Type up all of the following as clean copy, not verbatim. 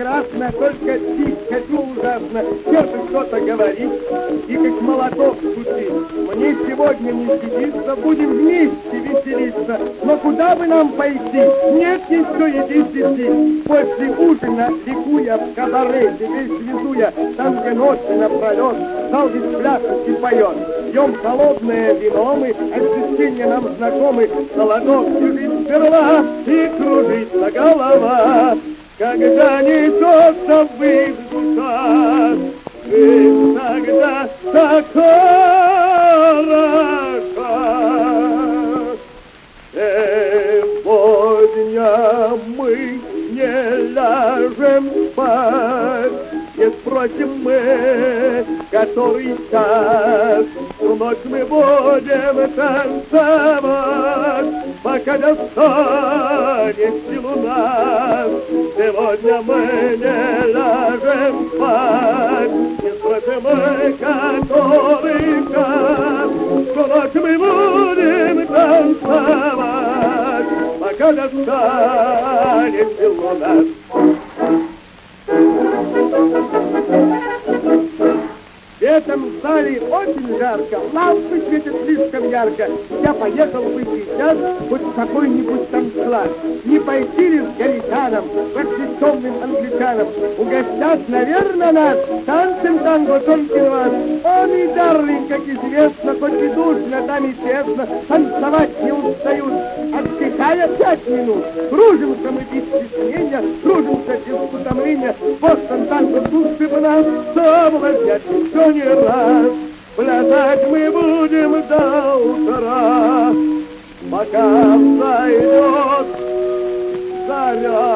прекрасно, только пить хочу ужасно. Сердце что-то говорит, и как молоток стучит. Мне сегодня не сидится, будем вместе веселиться. Но куда бы нам пойти? Нет еще еды сети. После ужина, ликуя в кабарете, весь везу я, там, где ночи напролет, зал без пляшет и поет. Пьем холодное вино, мы ощущения нам знакомы, холодок чужит сперва, и кружится голова. Когда несется ввысь душа, жизнь тогда так хороша. Сегодня мы не ляжем спать, не спросим мы, который час. Всю ночь мы будем танцевать, пока достанет сил у нас. Сегодня мы не ляжем спать, не спросим мы, который час. Всю ночь мы будем танцевать, пока достанет сил у нас. В этом зале очень жарко, лампы светят слишком ярко. Я поехал бы сейчас хоть в какой-нибудь танцкласс. Не пойти ли с галитаном, просвещенным англичанам? Угостят, наверное, нас танцем танго только вас. О, мой дарлинг, как известно, хоть и душно, там и тесно, танцевать не устают. Отдыхая 5 минут, кружимся мы без стеснения, кружимся без утомления. Бостон танго души бы нас соблазнять еще не раз. Плясать мы будем до утра, пока взойдет заря.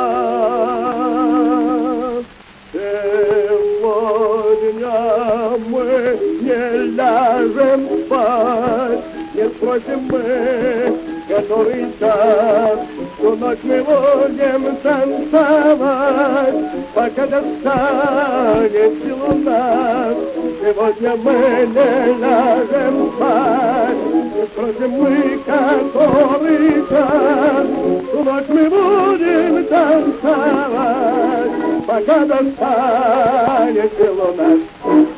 Сегодня мы не ляжем спать, не спросим мы, который час. Всю ночь мы будем танцевать, пока достанет сил у нас. Сегодня мы не ляжем спать, не спросим мы, который час. Всю ночь мы будем танцевать, пока достанет сил у нас.